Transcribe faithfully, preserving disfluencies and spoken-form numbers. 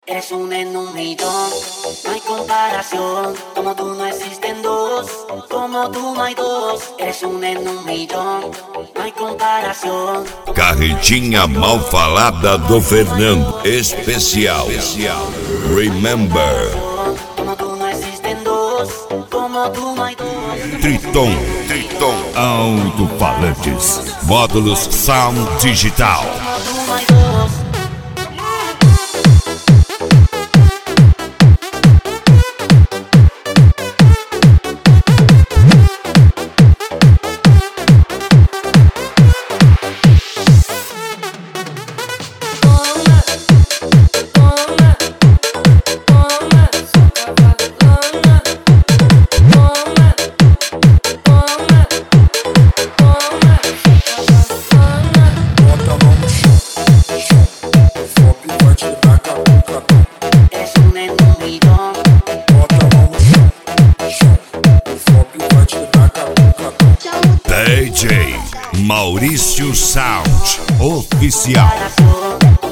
Eres un en un millón, no hay comparación. Como tú no existen dos, como tú no hay dos. Eres un en un millón, no hay comparación. Carretinha mal falada do Fernando. Especial. Remember. Como tú no existen dos, como tú no hay dos. Triton. Triton. Alto-falantes. Módulos Sound Digital. Como tú no hay dos. D J Maurício Sound Oficial.